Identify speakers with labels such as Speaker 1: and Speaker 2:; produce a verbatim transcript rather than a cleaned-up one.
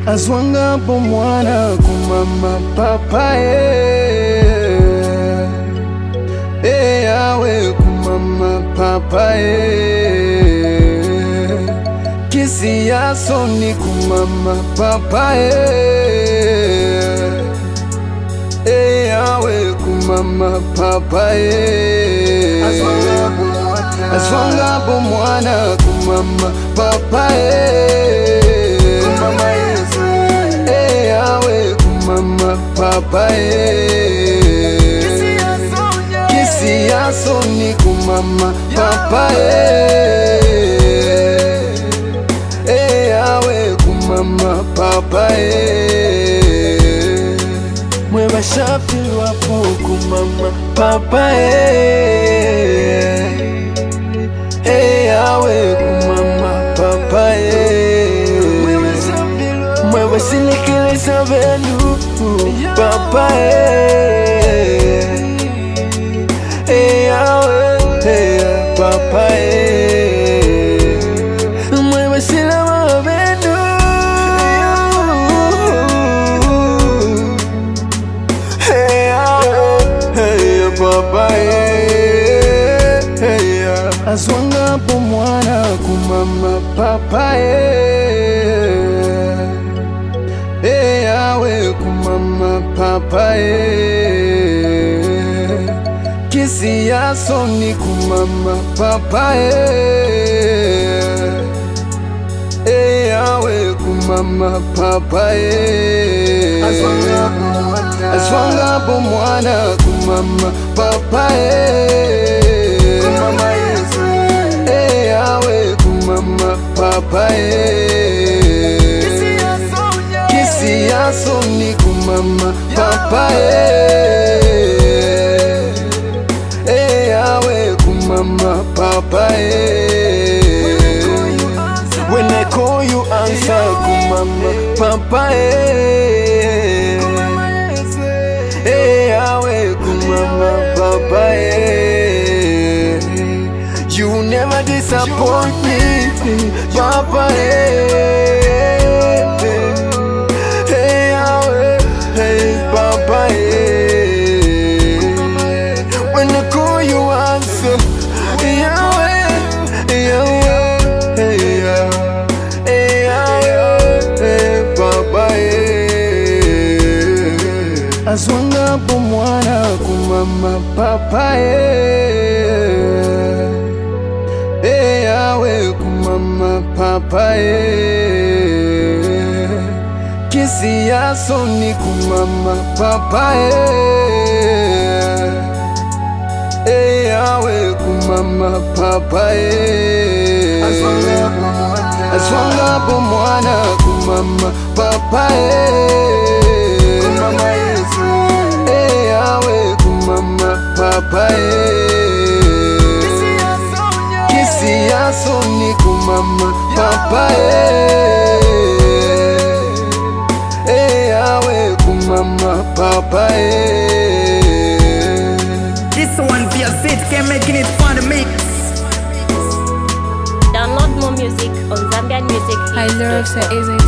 Speaker 1: Azwanga bomwana kumama papa eh eh yawe kumama papa eh kisi ya soni kumama papa eh eh yawe kumama papa eh Azwanga bomwana kumama papa eh kumama eh yawe kumama papa eh kisi ya soni kumama papa eh eh yawe kumama papa eh mwe bashafi wapo kumama papa eh eh yawe kumama papa eh mwe basilikiliza benu papa eh eh yawe eh papa eh mwe basilama benu eh yawe eh papa eh eh azwanga bomwana kumama papa eh eh yawe kumama papa eh kisi ya soni kumama papa eh eh yawe kumama papa eh azwanga bomwana kumama papa eh kumama eh yawe kumama papa eh kisi ya soni kumama papa eh eh yawe kumama papa eh when I call you answer kumama papa eh eh yawe kumama papa eh you never disappoint me papa eh papa eh when I call you answer Yahweh Yahweh Yahweh papa eh azwanga bomwana kumama papa eh eh yawe kumama papa eh kisi ya soni kumama papa eh eh yawe kumama papa eh azwanga bomwana kumama papa eh eh yawe kumama papa eh kisi ya soni kumama papa eh eh yawe kumama papa eh
Speaker 2: this one via Zit can making it fun to mix.
Speaker 3: Download more music on Zambian Music.
Speaker 4: I love so easy.